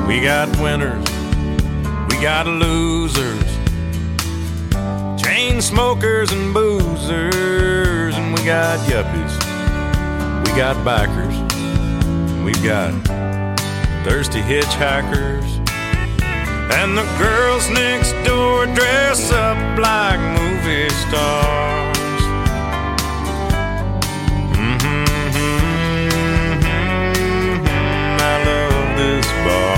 We got winners, we got losers, chain smokers and boozers, and we got yuppies, we got bikers, we've got thirsty hitchhikers, and the girls next door dress up like movie stars. I love this bar.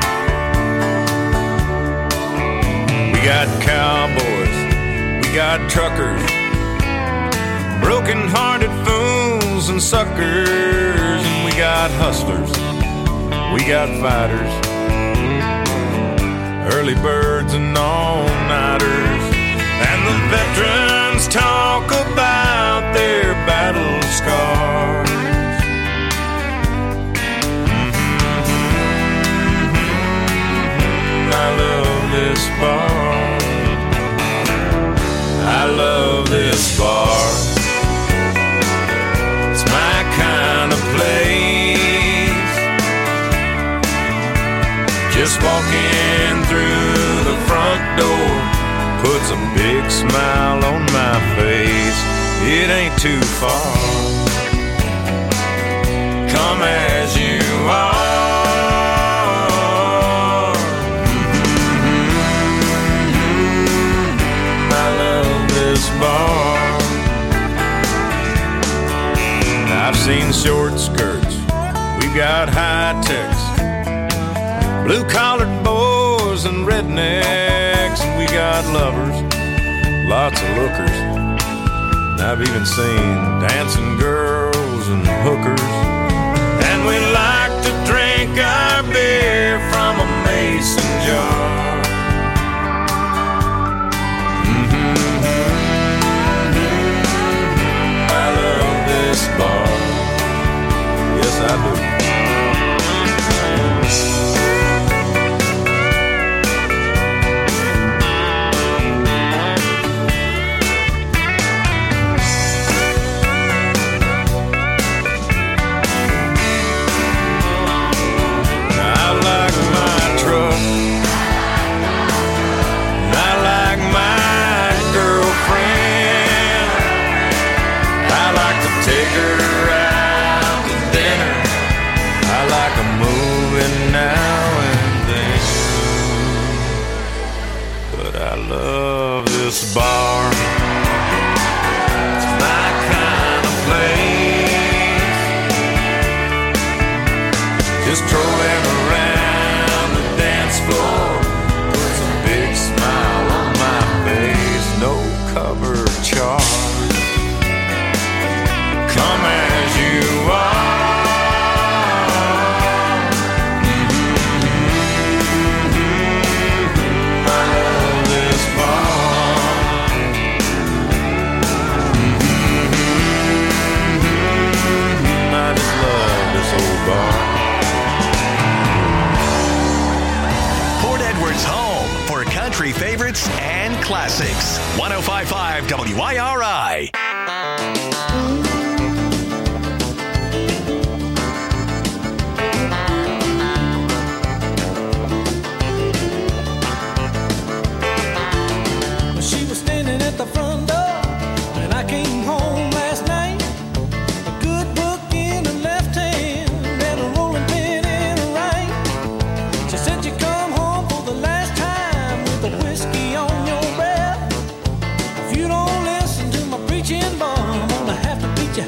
We got cowboys, we got truckers, broken-hearted fools and suckers, and we got hustlers, we got fighters, early birds and all-nighters, and the veterans talk about their battle scars. I love this bar. I love this bar. It's my kind of place. Just walking through the front door puts a big smile on my face. It ain't too far. Come as you are. Bar. I've seen short skirts, we've got high techs, blue-collared boys and rednecks, and we got lovers, lots of lookers. And I've even seen dancing girls and hookers. And we like to drink our beer from a mason jar. Bar. Yes, I do. I like my truck. I like my girlfriend. I like to take her out to dinner. I like a movie now and then. But I love this bar. It's my kind of place. Just strolling around the dance floor puts a big smile on my face. No cover charge. Come as you are. I love this bar. I just love this old bar. Port Edward's home for country favorites and classics. 105.5 WIRI. The front door when I came home last night. A good book in her left hand and a rolling pin in her right. She said you come home for the last time with a whiskey on your breath. If you don't listen to my preaching, boy, I'm gonna have to beat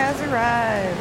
has arrived.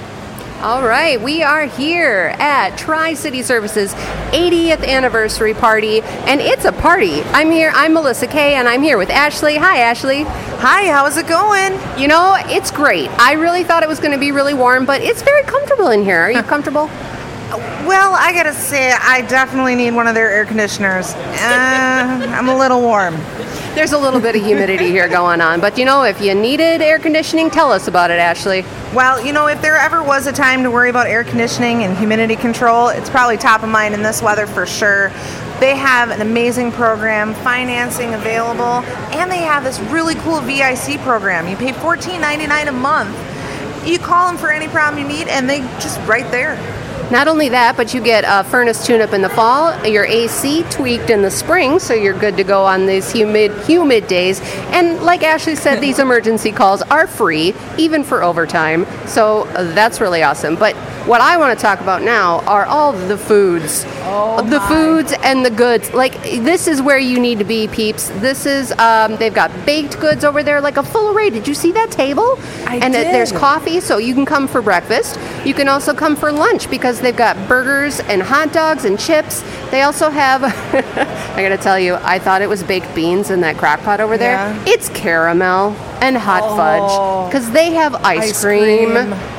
All right, we are here at Tri-City Services 80th anniversary party, and it's a party. I'm Melissa Kay, and I'm here with Ashley. Hi, Ashley. Hi, how's it going? You know, it's great. I really thought it was going to be really warm, but it's very comfortable in here. Are you comfortable? Well, I gotta say, I definitely need one of their air conditioners. I'm a little warm. There's a little bit of humidity here going on, but you know, if you needed air conditioning, tell us about it, Ashley. Well, you know, if there ever was a time to worry about air conditioning and humidity control, it's probably top of mind in this weather for sure. They have an amazing program, financing available, and they have this really cool VIC program. You pay $14.99 a month. You call them for any problem you need, and they just right there. Not only that, but you get a furnace tune-up in the fall, your AC tweaked in the spring, so you're good to go on these humid days. And like Ashley said, these emergency calls are free, even for overtime. So that's really awesome. But what I want to talk about now are all the foods. The foods and the goods. Like, this is where you need to be, peeps. This is, they've got baked goods over there, like a full array. Did you see that table? I did. There's coffee, so you can come for breakfast. You can also come for lunch, because they've got burgers and hot dogs and chips. They also have, I gotta tell you, I thought it was baked beans in that crock pot over there. Yeah. It's caramel and hot fudge, because they have ice cream.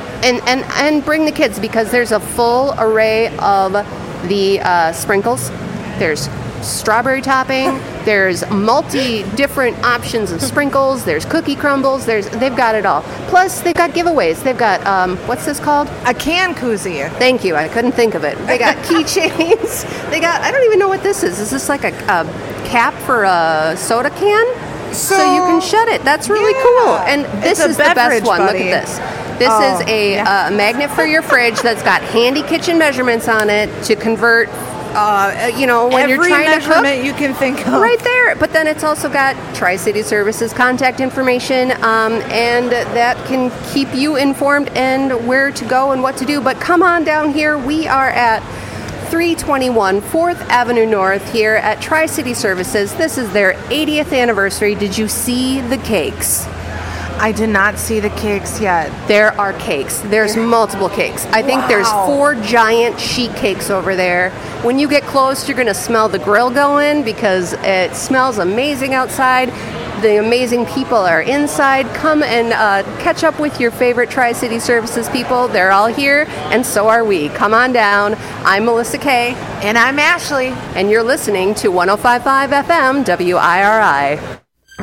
And bring the kids, because there's a full array of the sprinkles. There's strawberry topping. There's different options of sprinkles. There's cookie crumbles. They've got it all. Plus, they've got giveaways. They've got, what's this called? A can koozie. Thank you. I couldn't think of it. They got keychains. I don't even know what this is. Is this like a cap for a soda can? So you can shut it. That's really cool. And this is the best one. Buddy. Look at this. This is a magnet for your fridge that's got handy kitchen measurements on it to convert, when you're trying to cook. You can think of. Right there. But then it's also got Tri-City Services contact information, and that can keep you informed and where to go and what to do. But come on down here. We are at 321 4th Avenue North here at Tri-City Services. This is their 80th anniversary. Did you see the cakes? I did not see the cakes yet. There are cakes. There's multiple cakes. I think there's 4 giant sheet cakes over there. When you get close, you're going to smell the grill going, because it smells amazing outside. The amazing people are inside. Come and catch up with your favorite Tri-City Services people. They're all here, and so are we. Come on down. I'm Melissa Kay. And I'm Ashley. And you're listening to 105.5 FM WIRI.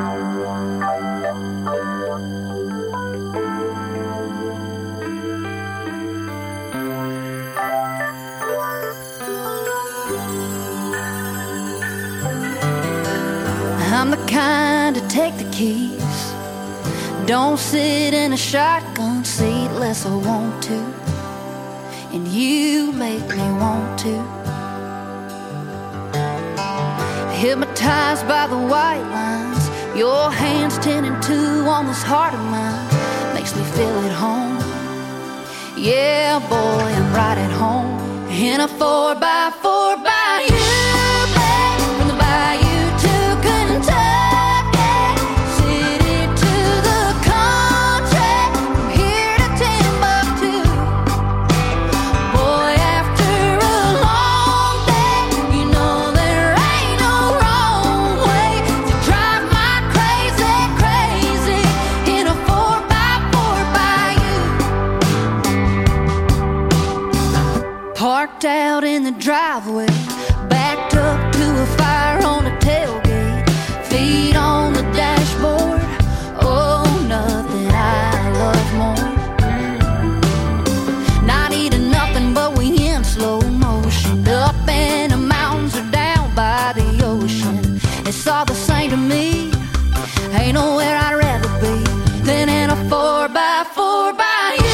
I'm the kind to take the keys. Don't sit in a shotgun seat unless I want to. And you make me want to. Hypnotized by the white lines, your hands 10 and 2 on this heart of mine makes me feel at home. Yeah, boy, I'm right at home. In a 4x4 by you, babe, from the bayou. Out in the driveway, backed up to a fire on a tailgate, feet on the dashboard. Oh, nothing I love more. Not eating nothing, but we in slow motion, up in the mountains or down by the ocean. It's all the same to me. Ain't nowhere I'd rather be than in a 4x4 by you.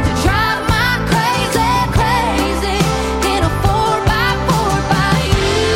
You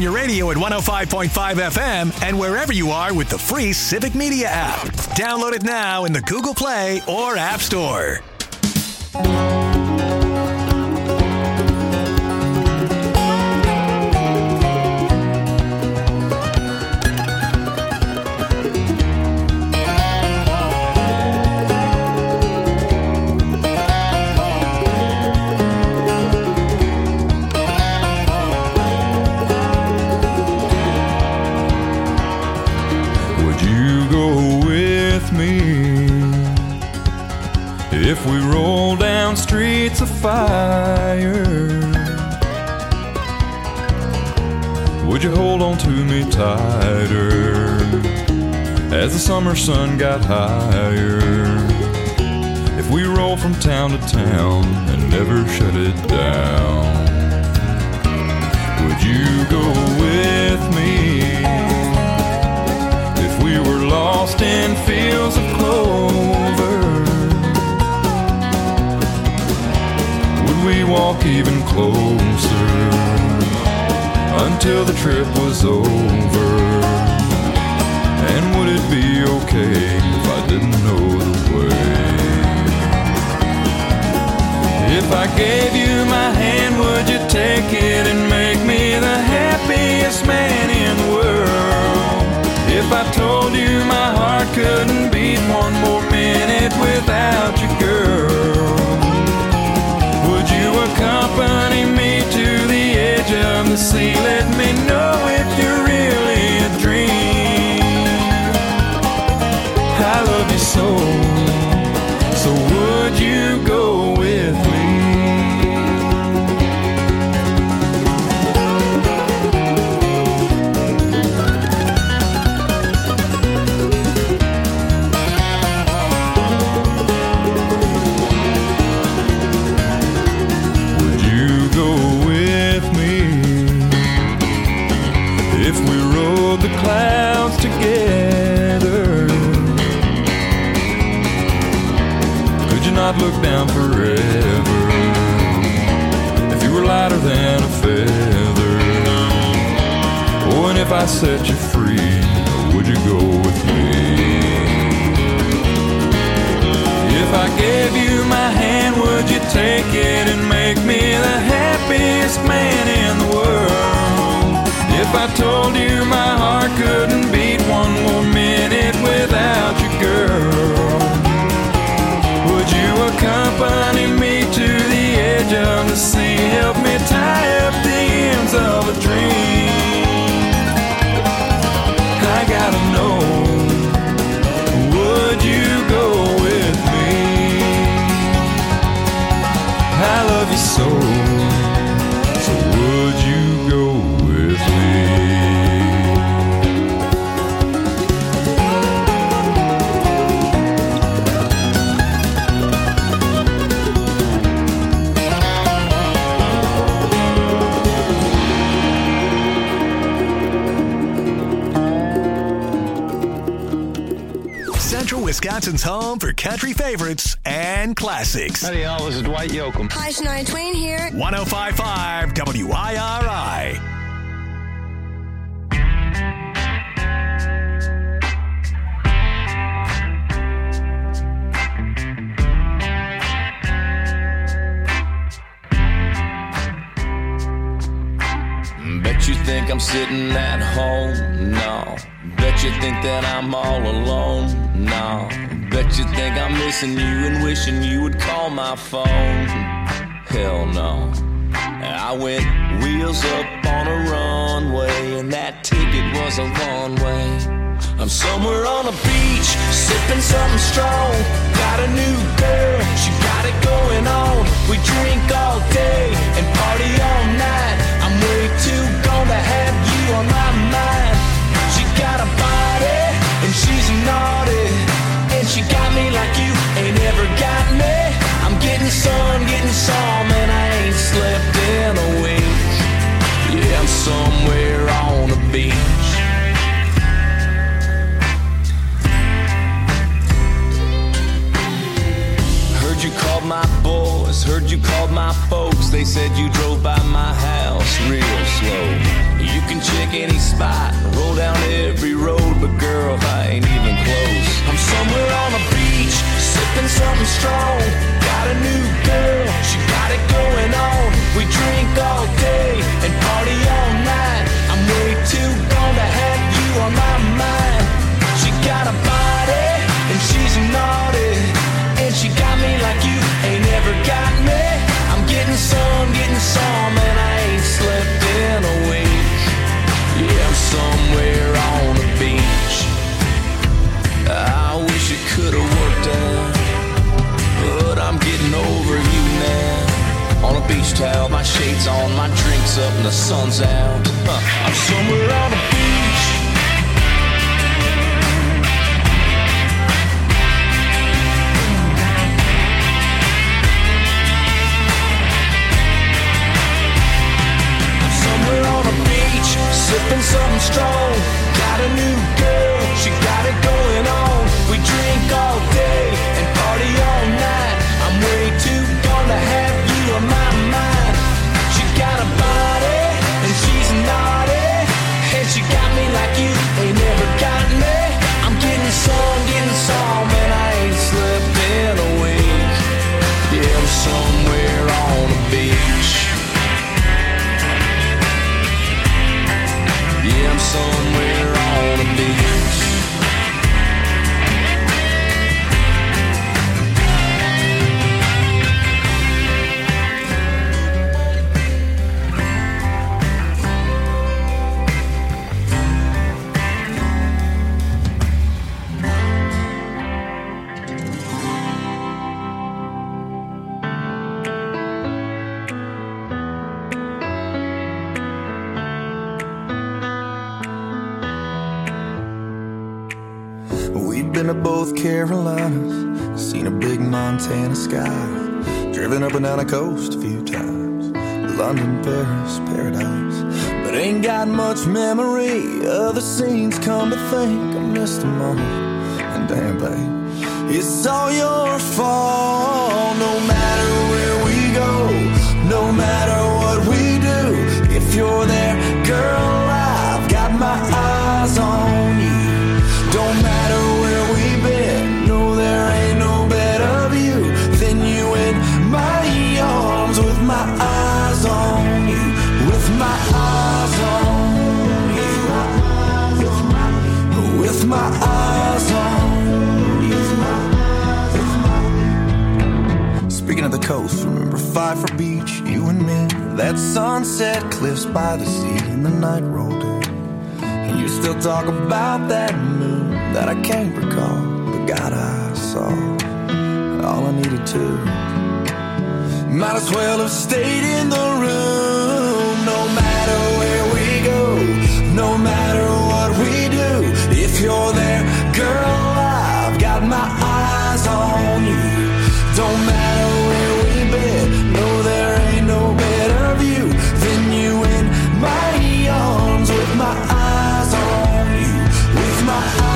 on your radio at 105.5 FM and wherever you are with the free Civic Media app. Download it now in the Google Play or App Store. If we roll down streets of fire, would you hold on to me tighter as the summer sun got higher? If we roll from town to town and never shut it down, would you go with me? If we were lost in fields of clover, we walk even closer until the trip was over? And would it be okay if I didn't know the way? If I gave you my hand, would you take it and make me the happiest man in the world? If I told you my heart couldn't beat one more minute without you, girl, accompany me to the edge of the sea? Let me know if you're really a dream. I love you so, so would you go with me? The clouds together, could you not look down forever? If you were lighter than a feather, oh, and if I set you free, would you go with me? If I gave you my hand, would you take it and make me the happiest man in the world? If I told you my heart couldn't beat one more minute without you, girl, would you accompany me to the edge of the sea? Help me tie up the ends of a dream. I gotta know, would you go with me? I love you so, so would you go with me? Central Wisconsin's home for country favorites and classics. Howdy, y'all. This is Dwight Yoakam. Hi, Shania Twain here. 105.5 WIRI. Bet you think I'm sitting at home? No. Bet you think that I'm all alone? No. Bet you think I'm missing you and wishing you would call my phone? Hell no. I went wheels up on a runway, and that ticket was a one-way. I'm somewhere on a beach, sipping something strong. Got a new girl, she got it going on. We drink all day and party all night. I'm way too gone to have you on my mind. She got a body and she's naughty, and she got me like you ain't ever got me. I'm getting sun, getting some, and I ain't slept in a week. Yeah, I'm somewhere on a beach. Heard you called my boy was. Heard you called my folks, they said you drove by my house real slow. You can check any spot, roll down every road, but girl, I ain't even close. I'm somewhere on a beach, sipping something strong. Got a new girl, she got it going on. We drink all day and party all night. I'm way too gone to have you on my mind. She got a body and she's naughty, and she got me like you ain't ever got me. I'm getting some, and I ain't slept in a week. Yeah, I'm somewhere on the beach. I wish it could've worked out, but I'm getting over you now. On a beach towel, my shades on, my drinks up, and the sun's out. I'm somewhere on the beach. Somewhere on a beach, sipping something strong. Got a new girl, she got it going on. We drink all day and party all night. I'm way too gone to have you on my mind. She got a body and she's naughty, and she got me like you ain't never got me. I'm getting some, and I ain't slept in a week. Yeah, I'm somewhere on a beach. Yeah, I'm somewhere on a beach. Been to both Carolinas, seen a big Montana sky, driven up and down the coast a few times, London, Paris, paradise, but ain't got much memory of the scenes. Come to think, I missed them all, and damn babe, it's all your fault. No matter where we go, no matter what we do, if you're there, girl, I've got my eyes on you. Don't matter where we've been, no, there ain't no better view than you in my arms, with my eyes on you, with my eyes on you, with my eyes on you. Speaking of the coast, remember Pfeiffer Beach, you and me, that sunset cliffs by the sea, and the night rolled in, and you still talk about that moon that I can't recall, but God, I saw all I needed to. Might as well have stayed in the room. No matter where we go, no matter what we do, if you're there, girl, I've got my eyes on you. Don't matter where we've been, no, there ain't no better view than you in my arms, with my eyes on you, with my eyes.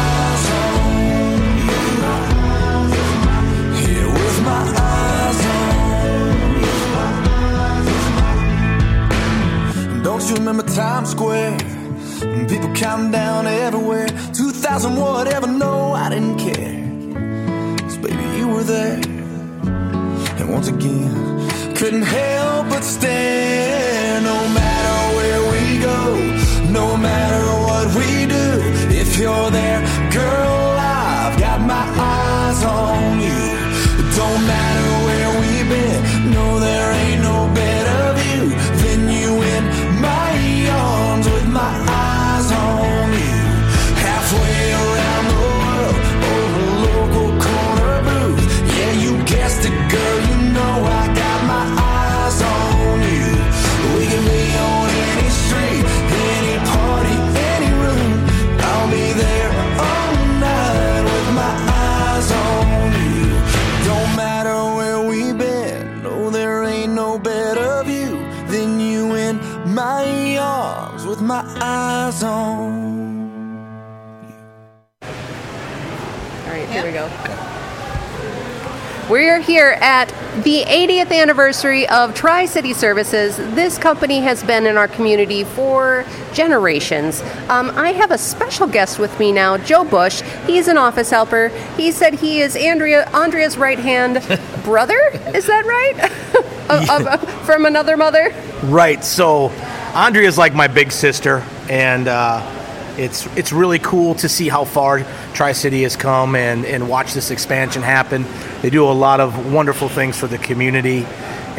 Don't you remember Times Square? People counting down everywhere. 2,000 whatever, no, I didn't care. 'Cause baby, you were there. And once again, couldn't help but stare. No matter where we go, no matter what we do, if you're there, girl, I've got my eyes on you. Don't matter where we've been, no, there ain't no better view than you in my arms, with my eyes on you. Halfway around the world, over a local corner booth. Yeah, you guessed it, girl, you know I got my eyes on you. We can be on any street, any party, any room. I'll be there all night with my eyes on you. Don't matter where we've been, no, there ain't no better view than you in my arms, with my eyes on you. All right, here we go. We're here at the 80th anniversary of Tri-City Services. This company has been in our community for generations. I have a special guest with me now, Joe Bush. He's an office helper. He said he is Andrea's right-hand brother. Is that right? From another mother? Right. So Andrea's like my big sister, and it's really cool to see how far Tri-City has come and watch this expansion happen. They do a lot of wonderful things for the community.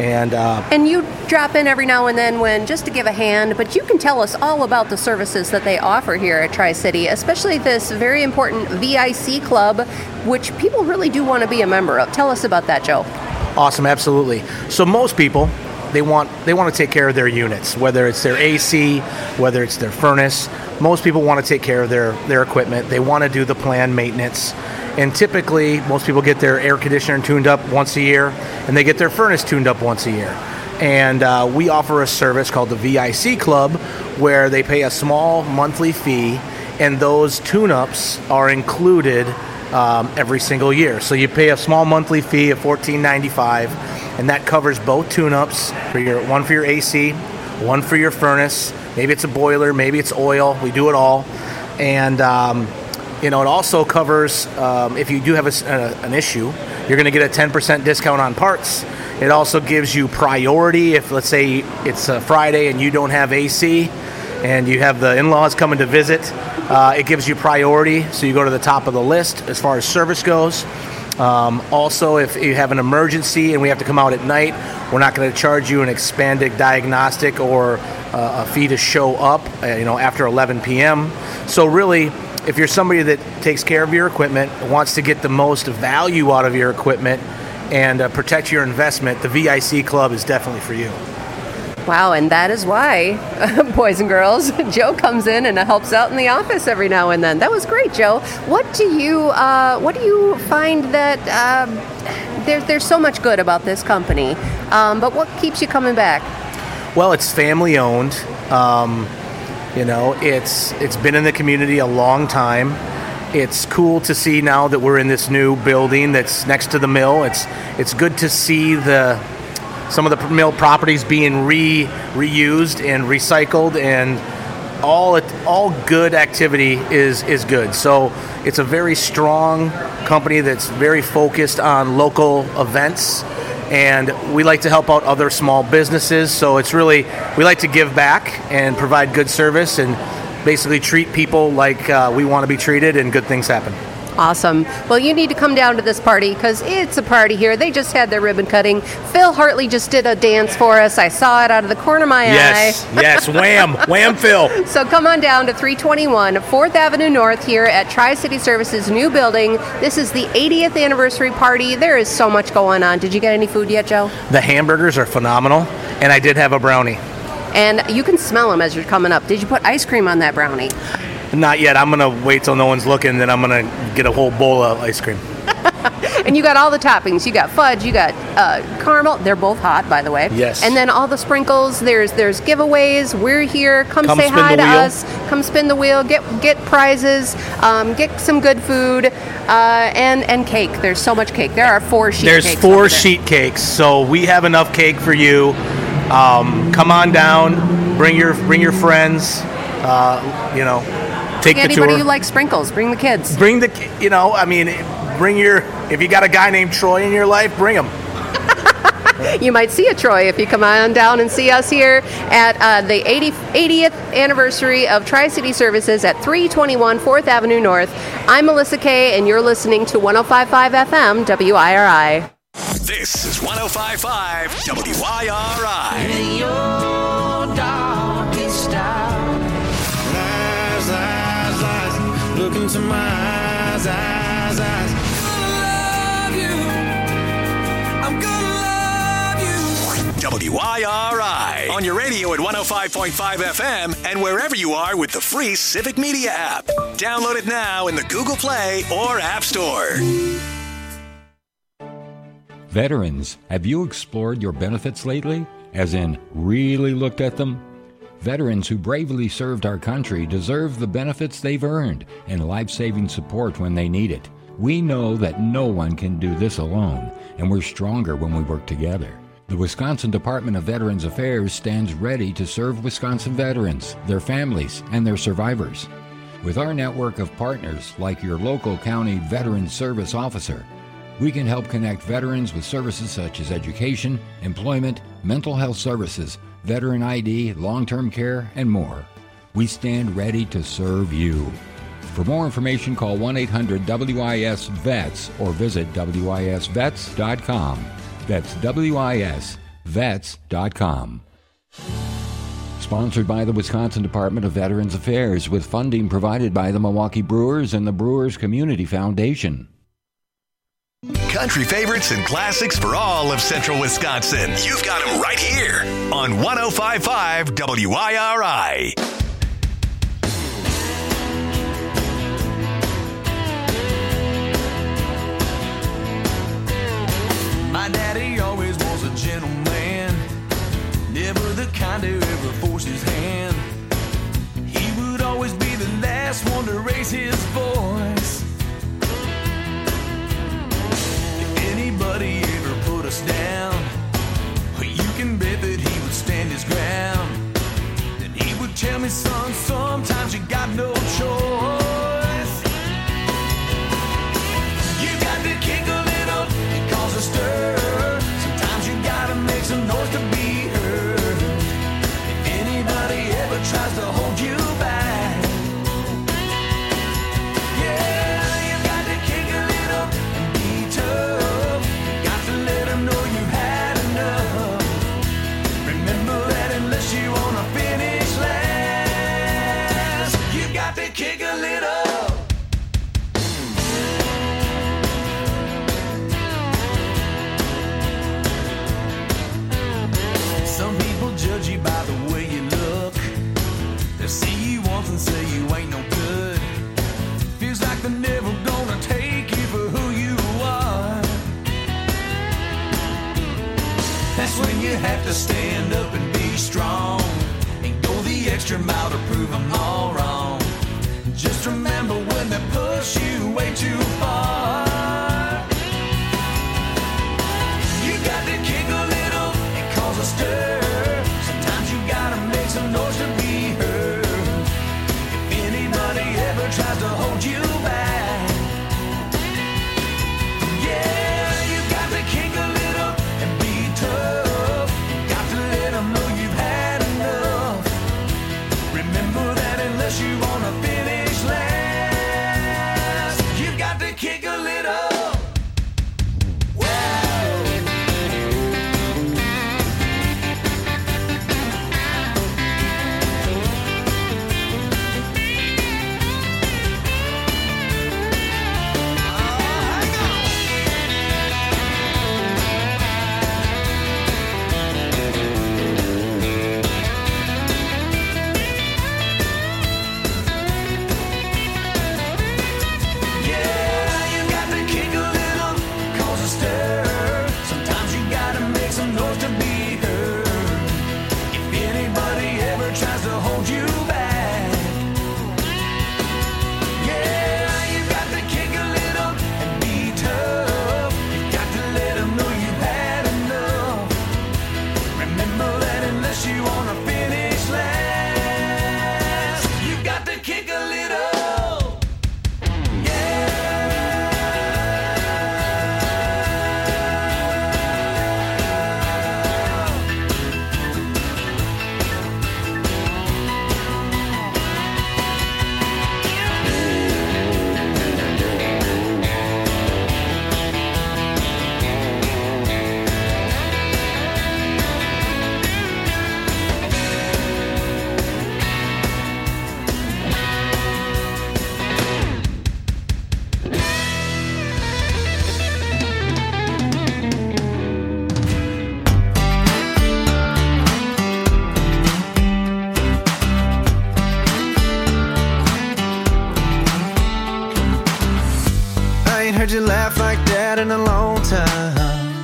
And you drop in every now and then just to give a hand, but you can tell us all about the services that they offer here at Tri-City, especially this very important VIC club, which people really do want to be a member of. Tell us about that, Joe. Awesome, absolutely. So most people, they want to take care of their units, whether it's their AC, whether it's their furnace. Most people want to take care of their equipment. They want to do the planned maintenance. And typically, most people get their air conditioner tuned up once a year, and they get their furnace tuned up once a year. And we offer a service called the VIC Club, where they pay a small monthly fee, and those tune-ups are included every single year. So you pay a small monthly fee of $14.95, and that covers both tune-ups, one for your AC, one for your furnace. Maybe it's a boiler, maybe it's oil. We do it all. And it also covers, if you do have an issue, you're going to get a 10% discount on parts. It also gives you priority if, let's say, it's a Friday and you don't have AC and you have the in-laws coming to visit. It gives you priority, so you go to the top of the list as far as service goes. Also, if you have an emergency and we have to come out at night, we're not going to charge you an expanded diagnostic or a fee to show up, after 11 p.m. So really, if you're somebody that takes care of your equipment, wants to get the most value out of your equipment, and protect your investment, the VIC Club is definitely for you. Wow, and that is why, boys and girls, Joe comes in and helps out in the office every now and then. That was great, Joe. What do you find that there's so much good about this company, but what keeps you coming back? Well, it's family owned. It's been in the community a long time. It's cool to see now that we're in this new building that's next to the mill. It's good to see some of the mill properties being reused and recycled, and all good activity is good. So it's a very strong company that's very focused on local events, and we like to help out other small businesses. So we like to give back and provide good service and basically treat people like we want to be treated, and good things happen. Awesome. Well, you need to come down to this party because it's a party here. They just had their ribbon cutting. Phil Hartley just did a dance for us. I saw it out of the corner of my eye. Yes, wham, Phil. So come on down to 321 4th Avenue North here at Tri-City Services' new building. This is the 80th anniversary party. There is so much going on. Did you get any food yet, Joe? The hamburgers are phenomenal, and I did have a brownie. And you can smell them as you're coming up. Did you put ice cream on that brownie? Not yet. I'm going to wait till no one's looking, then I'm going to get a whole bowl of ice cream. And you got all the toppings. You got fudge, you got caramel. They're both hot, by the way. Yes. And then all the sprinkles. There's giveaways. We're here. Come say hi to us. Come spin the wheel. Get prizes. Get some good food. And cake. There's so much cake. There are 4 sheet cakes. There's 4 sheet cakes, so we have enough cake for you. Come on down. Bring your friends. Take the tour. Anybody who likes sprinkles, bring the kids. If you got a guy named Troy in your life, bring him. You might see a Troy if you come on down and see us here at the 80th anniversary of Tri-City Services at 321 4th Avenue North. I'm Melissa Kay, and you're listening to 105.5 FM WIRI. This is 105.5 WIRI. In your darkest hour. Lies, look into my eyes. I'm gonna love you. WIRI on your radio at 105.5 FM and wherever you are with the free Civic Media app. Download it now in the Google Play or App Store. Veterans, have you explored your benefits lately? As in, really looked at them? Veterans who bravely served our country deserve the benefits they've earned and life-saving support when they need it. We know that no one can do this alone, and we're stronger when we work together. The Wisconsin Department of Veterans Affairs stands ready to serve Wisconsin veterans, their families, and their survivors. With our network of partners, like your local county Veterans Service Officer, we can help connect veterans with services such as education, employment, mental health services, veteran ID, long-term care, and more. We stand ready to serve you. For more information, call 1-800-WIS-VETS or visit WISVets.com. That's WISVets.com. Sponsored by the Wisconsin Department of Veterans Affairs with funding provided by the Milwaukee Brewers and the Brewers Community Foundation. Country favorites and classics for all of Central Wisconsin. You've got them right here on 105.5 WIRI. My daddy always was a gentleman, never the kind to ever force his hand. He would always be the last one to raise his voice. If anybody ever put us down, you can bet that he would stand his ground. Then he would tell me, son, sometimes you got no choice. You got to kick a little and cause a stir. Sometimes you gotta make some noise to be heard. If anybody ever tries to hold you back, yeah, you got to kick a little and be tough. You got to let them know you've had enough. Remember that unless you wanna finish last, you got to kick a little. Some people judge you by the way you look. They'll see you once and say you ain't no good. Feels like they're never gonna take you for who you are. That's when you have to stand up and be strong and go the extra mile to prove them all wrong. Just remember when they push you way too far, you got to kick a little and cause a stir. Sometimes you gotta make some noise to be heard. If anybody ever tries to hold you back, yeah, you got to kick a little and be tough. You got to let them know you've had enough. Remember that unless you wanna finish last, you've got to kick a little. Heard you laugh like that in a long time.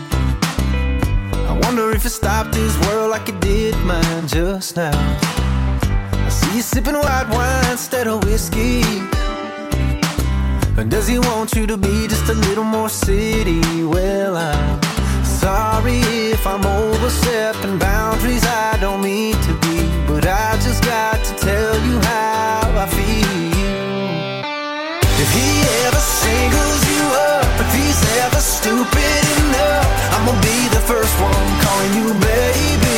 I wonder if it stopped this world like it did mine just now. I see you sipping white wine instead of whiskey. Or does he want you to be just a little more city? Well, I'm sorry if I'm overstepping boundaries I don't mean to be, but I just got to tell you how I feel. If he ever singles you up, if he's ever stupid enough, I'm gonna be the first one calling you baby.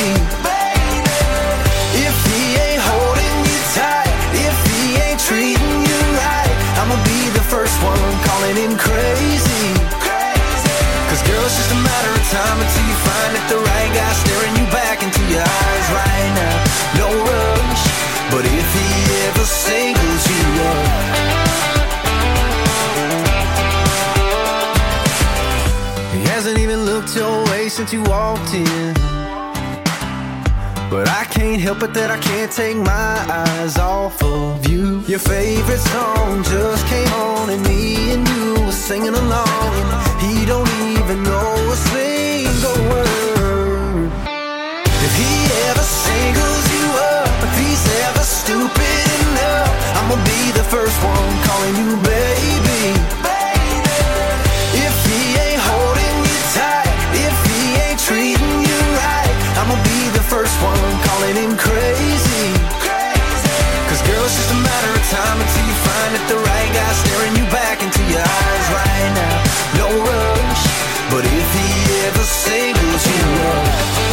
If he ain't holding you tight, if he ain't treating you right, I'm gonna be the first one calling him crazy. Cause girl, it's just a matter of time until you find that the right guy staring you back into your eyes right now. No rush, but if he ever singles you up, he hasn't even looked your way since you walked in, but I can't help it that I can't take my eyes off of you. Your favorite song just came on and me and you were singing along, and he don't even know a single word. If he ever singles you up, if he's ever stupid enough, I'm gonna be the first one calling you baby. If he ain't holding you tight, if he ain't treating you right, I'm gonna be the first one calling him crazy. Cause girl, it's just a matter of time until you find that the right guy staring you back into your eyes right now. No rush, but if he ever singles you up,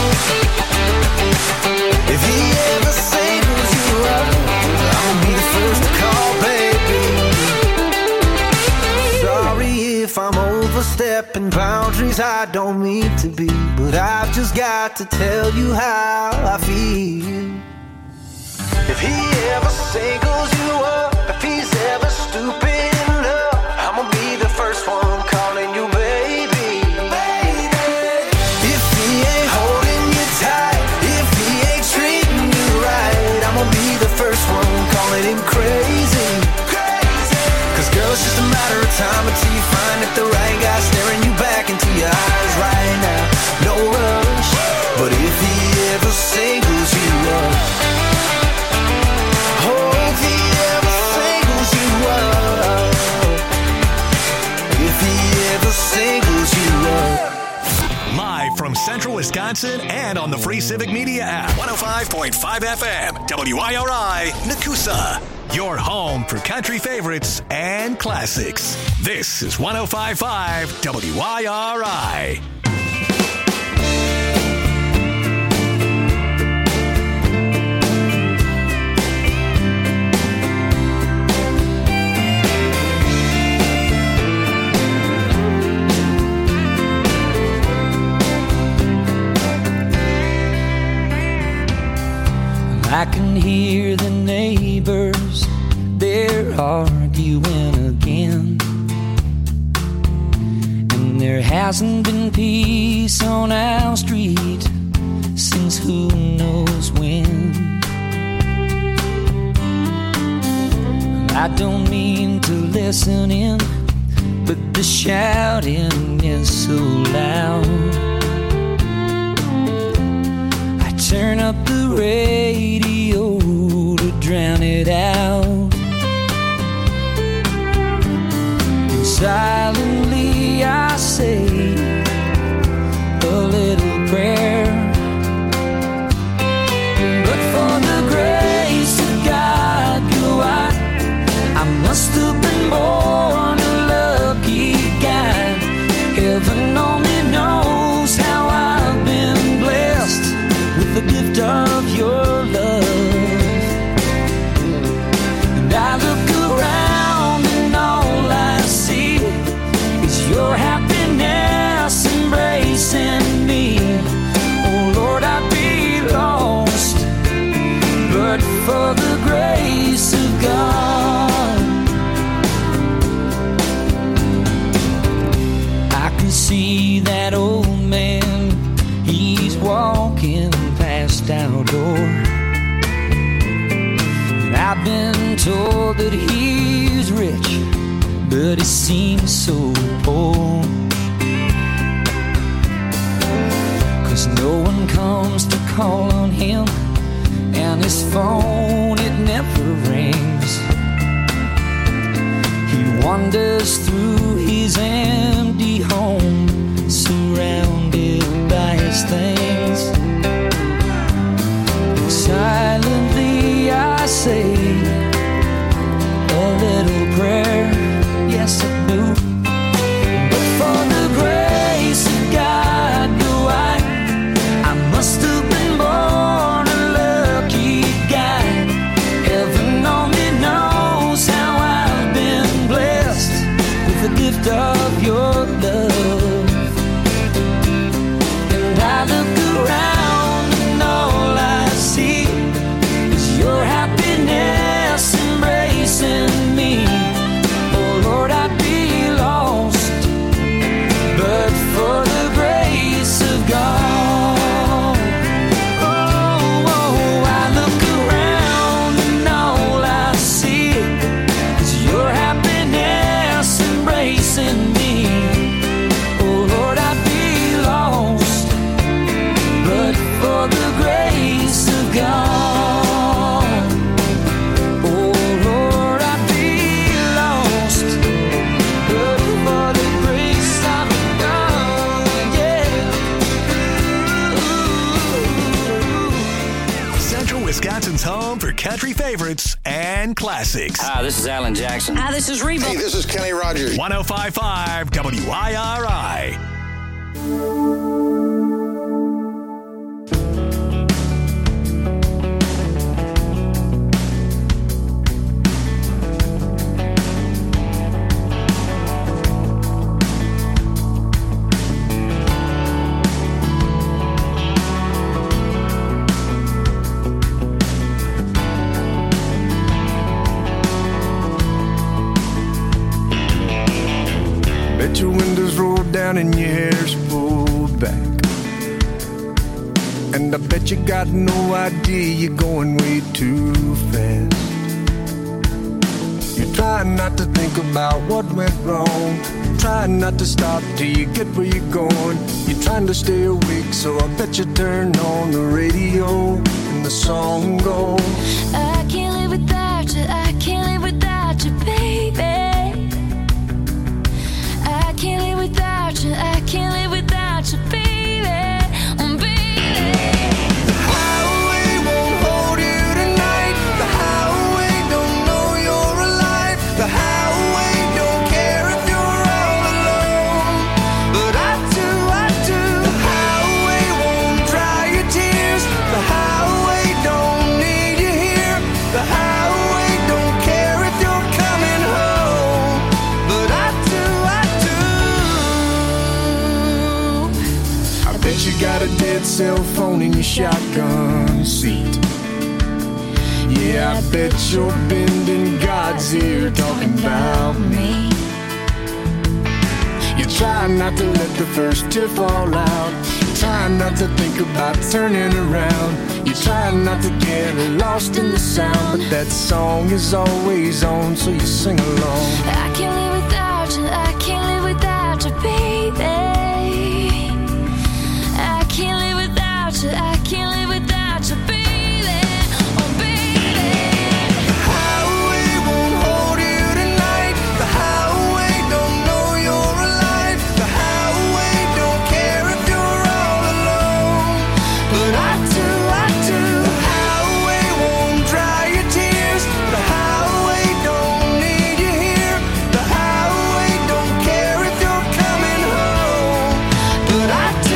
if he ever singles you up, I'll be the first to call, baby. Sorry if I'm overstepping boundaries I don't mean to be, but I've just got to tell you how I feel. If he ever singles you up, if he's ever stupid enough, I'ma be the first one calling you baby. If he ain't holding you tight, if he ain't treating you right, I'ma be the first one calling him crazy. Cause girl, it's just a matter of time until you find that the right guy staring you back into your eyes right now. No rush, but if he ever singles you up, if he ever singles you up, if he ever singles you up. Live from Central Wisconsin and on the free Civic Media app. 105.5 FM, WIRI, Nakusa. Your home for country favorites and classics. This is 105.5 WIRI. I can hear the neighbors, they're arguing again. And there hasn't been peace on our street since who knows when. I don't mean to listen in, but the shouting is so loud. Turn up the radio to drown it out. And silently I say a little prayer. But for the grace of God, I must have been born a lucky guy. Heaven only knows how I've been blessed with the gift of your love. And I look around and all I see is your happiness embracing me. Oh Lord, I'd be lost but for the grace of God. I can see that old man, he's walking past our door. And I've been told that he's rich, but he seems so poor. 'Cause no one comes to call on him, and his phone, it never rings. He wanders through his empty home, surrounded by his things. Silently I say a little prayer, yes I do. But for the grace of God, no, I must have been born a lucky guy. Heaven only knows how I've been blessed with the gift of your love. And I look around and all I see is your happiness embracing me. Oh Lord, I'd be lost but for the grace of God. Oh, I look around and all I see is your happiness embracing me. Oh Lord, I'd be lost but for the grace of God. Oh Lord, I'd be lost but for the grace of God. Yeah. Central Wisconsin's home for country favorites and classics. Hi, this is Alan Jackson. Hi, this is Reba. Hey, this is Kenny Rogers. 105.5 WIRI. Bet your windows rolled down and your hair's pulled back. And I bet you got no idea you're going way too fast. You're trying not to think about what went wrong, trying not to stop till you get where you're going. You're trying to stay awake, so I bet you turn on the radio and the song goes, I can't live without you, I can't live without you, baby. I can't live without you, I can't live without you, baby. the highway won't hold you tonight. The highway don't know you're alive. The highway don't care if you're all alone. But I do. The highway won't dry your tears. The highway don't need you here. The highway don't care if you're coming home. But I do. I bet you got a dead cell phone in your shotgun seat. Yeah, I bet you're bending God's ear talking about me. You're trying not to let the first tear fall out. You're trying not to think about turning around. You're trying not to get lost in the sound. But that song is always on, so you sing along. I can't live without you, I can't live without you, baby. I can't live without you, I can't live without you, baby. Oh, baby. The highway won't hold you tonight. The highway don't know you're alive. The highway don't care if you're all alone. But I do. The highway won't dry your tears. The highway don't need you here. The highway don't care if you're coming home. But I do.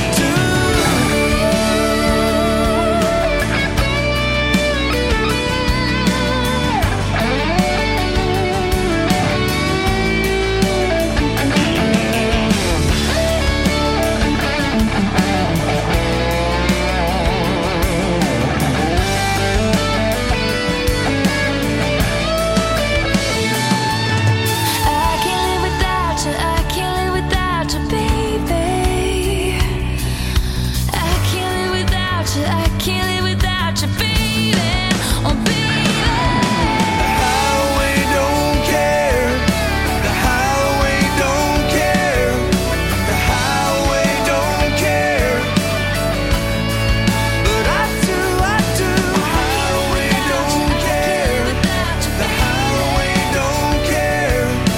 I can't live without you, I can't live without you, baby. I can't live without you, I can't live without you, baby. Oh, baby. The highway don't care. The highway don't care. The highway don't care. But I do. The highway don't care. The highway don't care.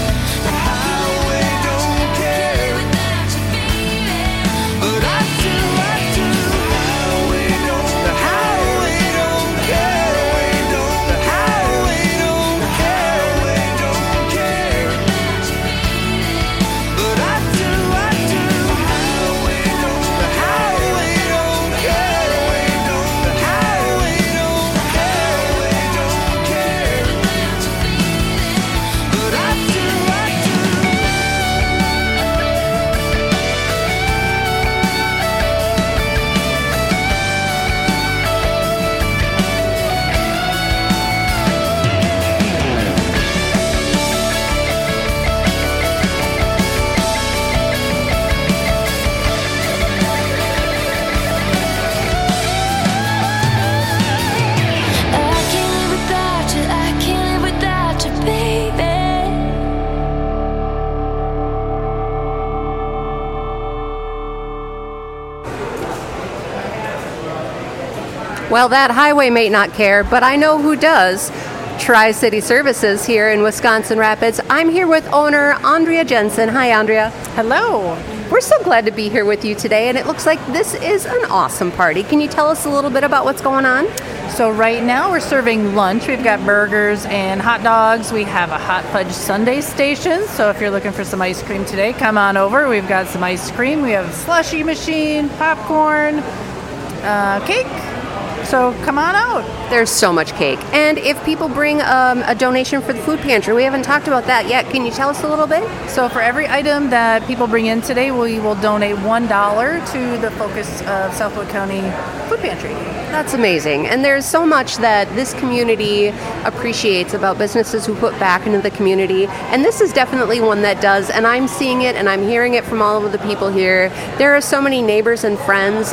Well, that highway may not care, but I know who does. Tri-City Services here in Wisconsin Rapids. I'm here with owner Andrea Jensen. Hi, Andrea. Hello. We're so glad to be here with you today, and it looks like this is an awesome party. Can you tell us a little bit about what's going on? So right now we're serving lunch. We've got burgers and hot dogs. We have a hot fudge sundae station. So if you're looking for some ice cream today, come on over. We've got some ice cream. We have a slushy machine, popcorn, cake. So come on out. There's so much cake. And if people bring a donation for the food pantry, we haven't talked about that yet. Can you tell us a little bit? So for every item that people bring in today, we will donate $1 to the Focus of Southwood County Food Pantry. That's amazing. And there's so much that this community appreciates about businesses who put back into the community. And this is definitely one that does. And I'm seeing it and I'm hearing it from all of the people here. There are so many neighbors and friends.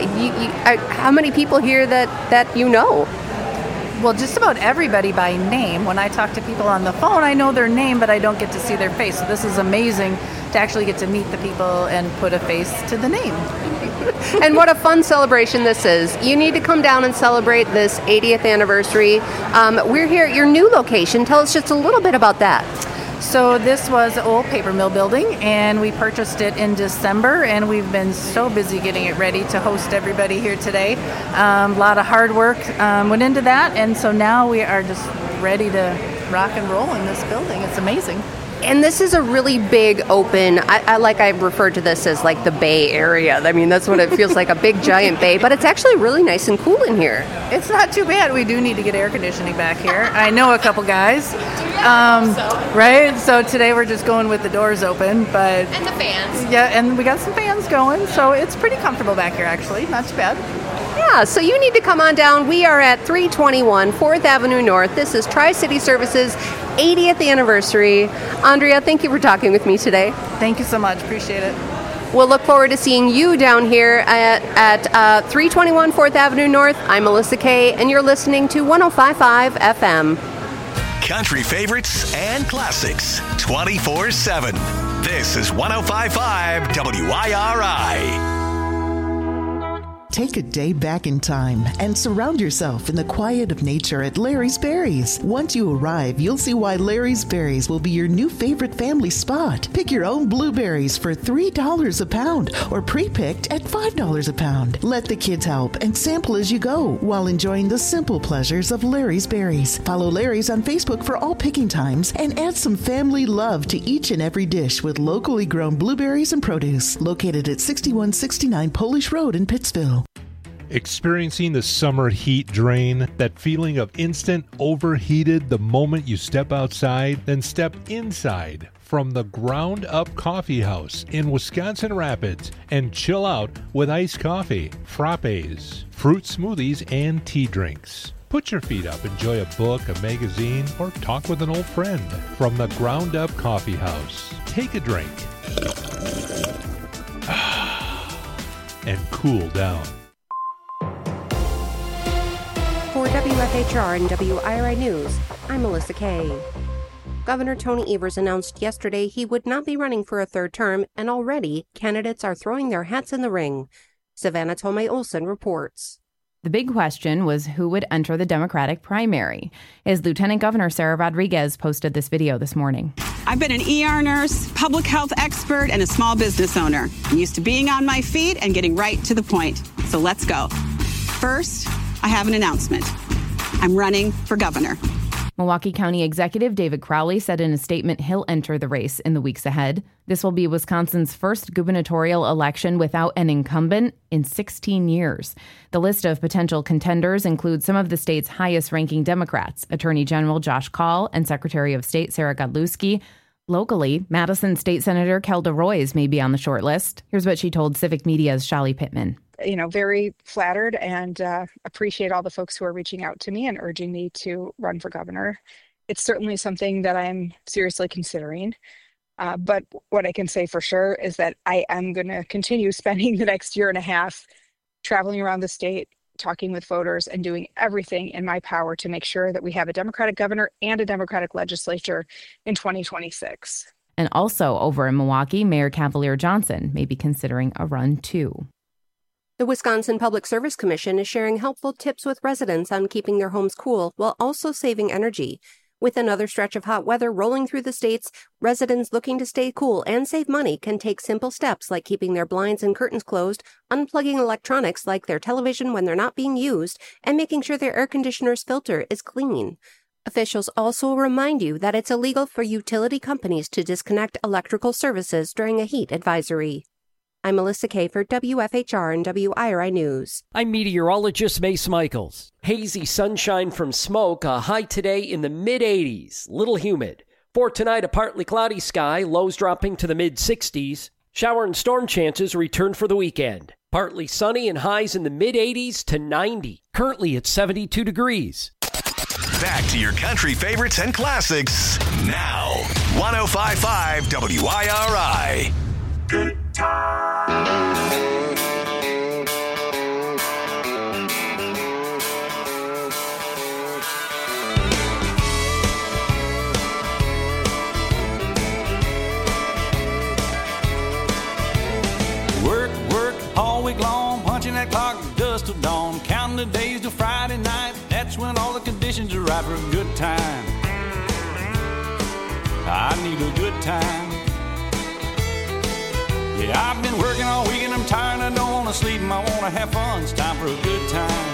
How many people here that you know? Well, just about everybody by name. When I talk to people on the phone, I know their name, but I don't get to see their face. So this is amazing to actually get to meet the people and put a face to the name. And what a fun celebration this is. You need to come down and celebrate this 80th anniversary. We're here at your new location. Tell us just a little bit about that. So this was an old paper mill building, and we purchased it in December, and we've been so busy getting it ready to host everybody here today. A lot of hard work went into that, and so now we are just ready to rock and roll in this building. It's amazing. And this is a really big open, I refer to this as like the Bay Area. I mean, that's what it feels like, a big giant bay, but it's actually really nice and cool in here. It's not too bad. We do need to get air conditioning back here. I know a couple guys. Right? So today we're just going with the doors open, but... And the fans. Yeah, and we got some fans going, so it's pretty comfortable back here, actually. Not too bad. Yeah, so you need to come on down. We are at 321 4th Avenue North. This is Tri-City Services 80th anniversary. Andrea, thank you for talking with me today. Thank you so much. Appreciate it. We'll look forward to seeing you down here at 321 4th Avenue North. I'm Melissa Kay, and you're listening to 105.5 FM. Country favorites and classics 24/7. This is 105.5 WIRI. Take a day back in time and surround yourself in the quiet of nature at Larry's Berries. Once you arrive, you'll see why Larry's Berries will be your new favorite family spot. Pick your own blueberries for $3 a pound or pre-picked at $5 a pound. Let the kids help and sample as you go while enjoying the simple pleasures of Larry's Berries. Follow Larry's on Facebook for all picking times and add some family love to each and every dish with locally grown blueberries and produce. Located at 6169 Polish Road in Pittsville. Experiencing the summer heat drain, that feeling of instant overheated the moment you step outside, then step inside from the Ground Up Coffee House in Wisconsin Rapids and chill out with iced coffee, frappes, fruit smoothies, and tea drinks. Put your feet up, enjoy a book, a magazine, or talk with an old friend from the Ground Up Coffee House. Take a drink and cool down. For WFHR and WIRI News, I'm Melissa Kay. Governor Tony Evers announced yesterday he would not be running for a third term, and already candidates are throwing their hats in the ring. Savannah Tomei Olson reports. The big question was who would enter the Democratic primary. His Lieutenant Governor Sarah Rodriguez posted this video this morning. I've been an ER nurse, public health expert, and a small business owner. I'm used to being on my feet and getting right to the point. So let's go. First, I have an announcement. I'm running for governor. Milwaukee County Executive David Crowley said in a statement he'll enter the race in the weeks ahead. This will be Wisconsin's first gubernatorial election without an incumbent in 16 years. The list of potential contenders includes some of the state's highest-ranking Democrats, Attorney General Josh Kaul and Secretary of State Sarah Godlewski. Locally, Madison State Senator Kelda Roys may be on the short list. Here's what she told Civic Media's Shali Pittman. Very flattered and appreciate all the folks who are reaching out to me and urging me to run for governor. It's certainly something that I'm seriously considering. But what I can say for sure is that I am going to continue spending the next year and a half traveling around the state, talking with voters, and doing everything in my power to make sure that we have a Democratic governor and a Democratic legislature in 2026. And also over in Milwaukee, Mayor Cavalier Johnson may be considering a run too. The Wisconsin Public Service Commission is sharing helpful tips with residents on keeping their homes cool while also saving energy. With another stretch of hot weather rolling through the states, residents looking to stay cool and save money can take simple steps like keeping their blinds and curtains closed, unplugging electronics like their television when they're not being used, and making sure their air conditioner's filter is clean. Officials also remind you that it's illegal for utility companies to disconnect electrical services during a heat advisory. I'm Melissa Kay for WFHR and WIRI News. I'm meteorologist Mace Michaels. Hazy sunshine from smoke, a high today in the mid-80s, little humid. For tonight, a partly cloudy sky, lows dropping to the mid-60s. Shower and storm chances return for the weekend. Partly sunny and highs in the mid-80s to 90. Currently at 72 degrees. Back to your country favorites and classics now. 105.5 WIRI. Good Work all week long, punching that clock dust till dawn, counting the days till Friday night. That's when all the conditions are right for a good time. I need a good time. Yeah, I've been working all week and I'm tired. I don't want to sleep and I want to have fun. It's time for a good time.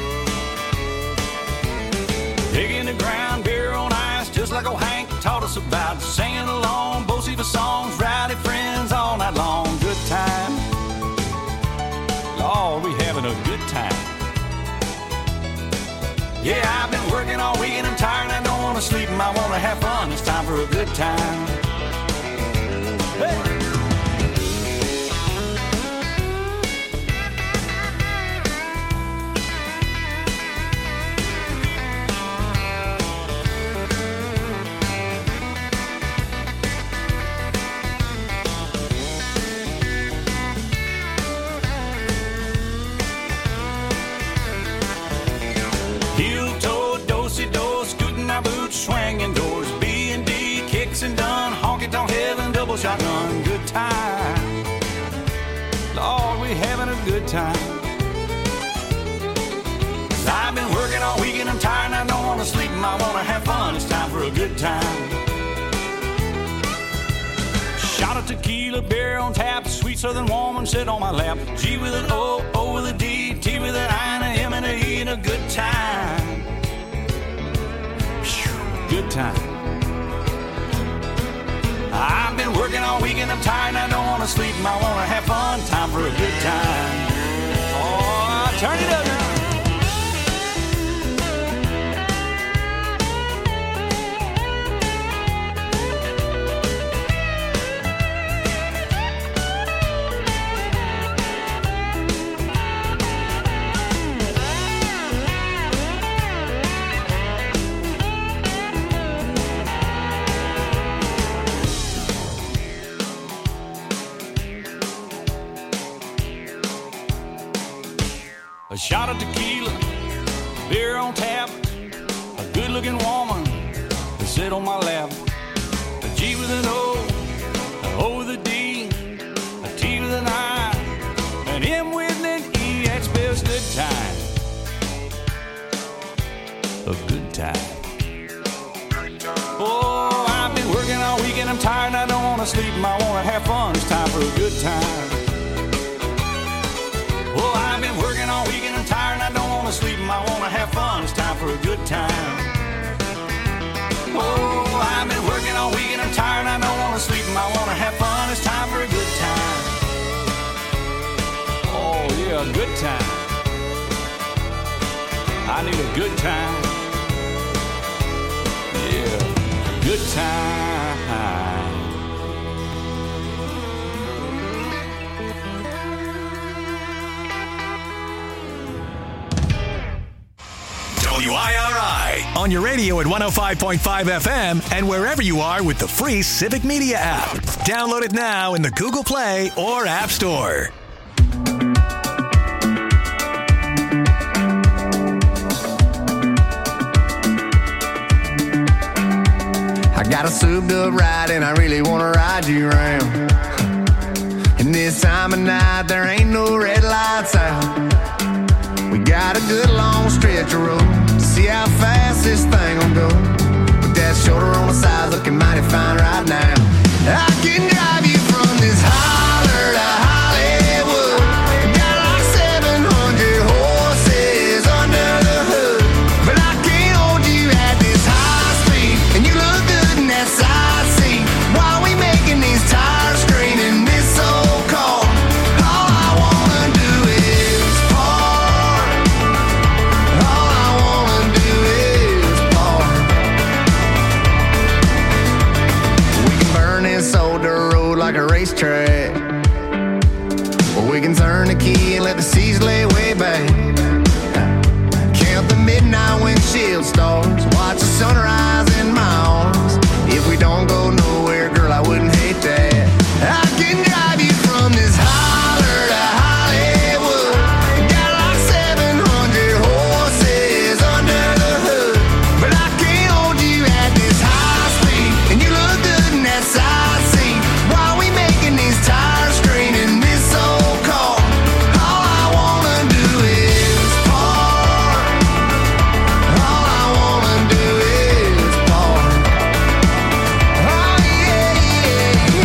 Digging the ground, beer on ice, just like old Hank taught us about. Singing along, both for songs, rowdy friends all night long. Good time. Lord, we having a good time. Yeah, I've been working all week and I'm tired. I don't want to sleep and I want to have fun. It's time for a good time. Hey! Swinging doors, B&D, kicks and done, honky-tonk heaven, double shotgun, good time. Lord, we having a good time. 'Cause I've been working all week and I'm tired and I don't want to sleep and I want to have fun. It's time for a good time. Shot of tequila, beer on tap, sweet southern woman sit on my lap. G with an O, O with a D, T with an I and a M and a E and a good time. Good time. I've been working all week and I'm tired and I don't want to sleep and I want to have fun. Time for a good time. Oh, turn it up now. A shot of tequila, beer on tap, a good-looking woman to sit on my lap. A G with an O, an O with a D, a T with an I, an M with an E. That spells good time. A good time. Oh, I've been working all week and I'm tired and I don't want to sleep and I want to have fun. It's time for a good time. Oh, I've been working all week and I'm tired and I don't want to sleep and I want to have fun. It's time for a good time. Oh, I've been working all week and I'm tired and I don't want to sleep and I want to have fun. It's time for a good time. Oh, yeah, a good time. I need a good time. Yeah, good time. WIRI on your radio at 105.5 FM and wherever you are with the free Civic Media app. Download it now in the Google Play or App Store. I got a souped up ride and I really want to ride you around. And this time of night, there ain't no red lights out. We got a good long stretch of road to see how fast this thing will go. With that shoulder on the side looking mighty fine right now. I can drive you from this holler to Hollywood. Got like 700 horses under the hood. But I can't hold you at this high speed. And you look good in that side seat. While we making these tires scream in this old car. All I wanna do is park. All I wanna do is park. We can burn this old dirt road like a racetrack, or we can turn the key and let the seas lay way back. Count the midnight windshield stars, watch the sunrise in my arms. If we don't go nowhere, girl, I wouldn't hate that. I can drive you from this holler to Hollywood. Got like 700 horses under the hood. But I can't hold you at this high speed. And you look good in that side seat. While we making these tires scream in this old car. All I wanna do is park. All I wanna do is park. Oh yeah, yeah,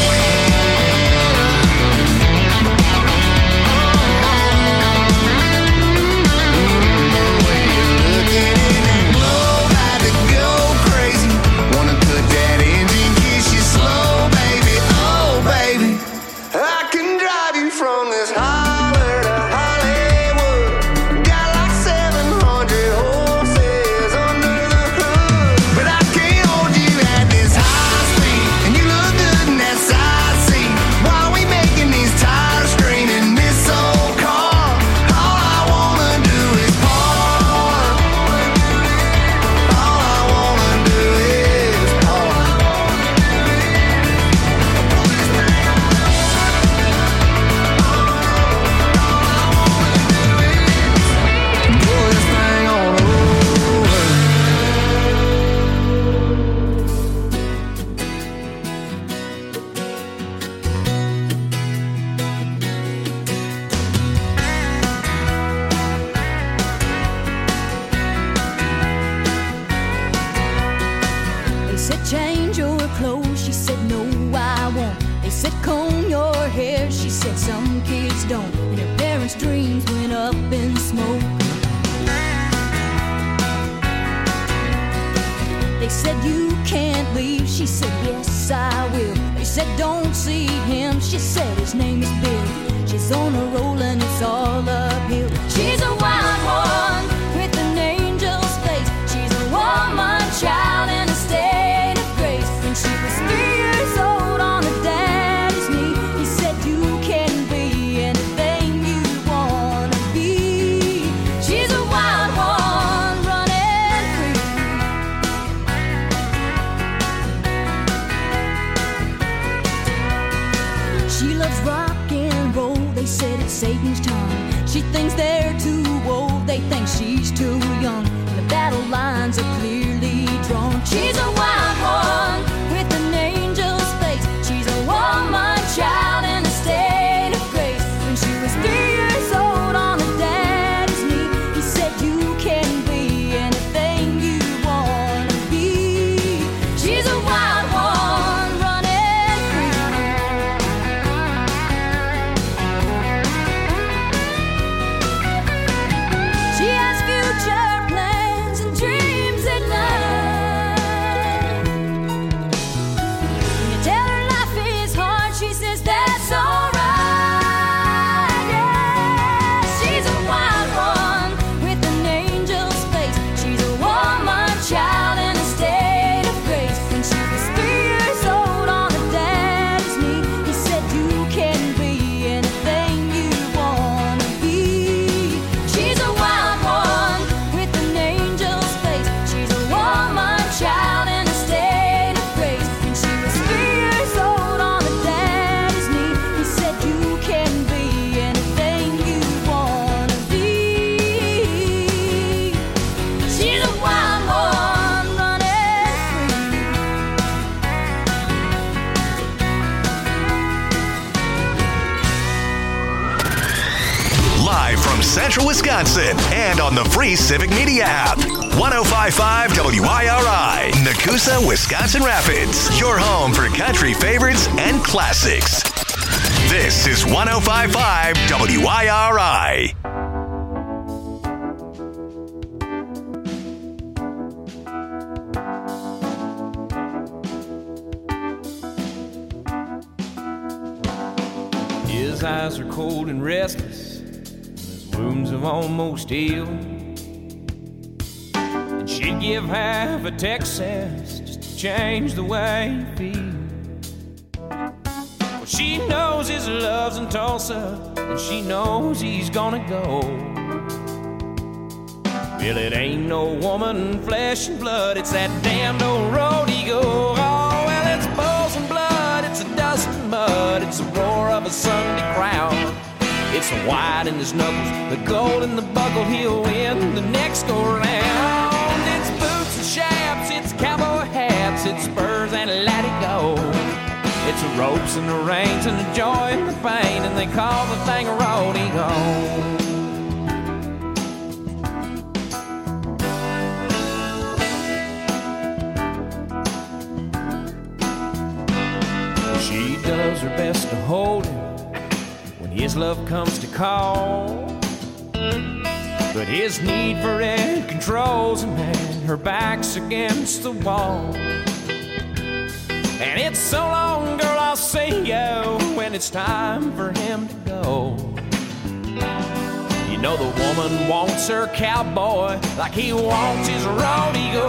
looking in that globe, had to go crazy. Wanna put that engine, kiss you slow, baby. Oh, baby, I can drive you from this holler to Hollywood. Got like 700 horses under the hood. But I can't hold you at this high speed. And you look good in that side seat. While we making these tires scream in this old car. All I wanna do is park. All I wanna do is park. Pull this thing on over. They said change your clothes, she said no I won't. They said comb your hair, she said some kids don't. And her parents' dreams went up in smoke. They said you can't leave, she said yes I will. They said don't see him, she said his name is Bill. She's on a roll and it's all uphill. She's a wild one with an angel's face. She's a woman child in a state of grace. When she was 3 years old on her daddy's knee, he said you can be anything you wanna be. She's a wild one running free. She loves rock and roll, they said it's Satan's tongue. She thinks they're too old, they think she's too young. And the battle lines are clearly drawn. She's a wild one with an angel's face. She's a woman child in a state of grace. When she was 3 years old on her daddy's knee, he said you can be anything you wanna be. She's a wild one running free. She has future plans and dreams at night. Live from Central Wisconsin and on the free Civic Media app. 105.5 WIRI, Nakusa, Wisconsin Rapids. Your home for country favorites and classics. This is 105.5 WIRI. His eyes are cold and restless, his wounds have almost healed. And she'd give half a Texas just to change the way he feels. Well, she knows his love's in Tulsa, and she knows he's gonna go. Well, it ain't no woman, flesh and blood, it's that damned old road he goes. Oh, well, it's bulls and blood, it's a dust and mud, it's the roar of a Sunday crowd. It's the white in his knuckles, the gold in the buckle, he'll win the next go round. It's boots and chaps, it's cowboy hats, it's spurs and let it go. It's the ropes and the reins and the joy and the pain, and they call the thing a rodeo. She does her best to hold him when his love comes to call. But his need for it controls him, and her back's against the wall. And it's so long, girl, I'll see you when it's time for him to go. You know the woman wants her cowboy like he wants his rodeo.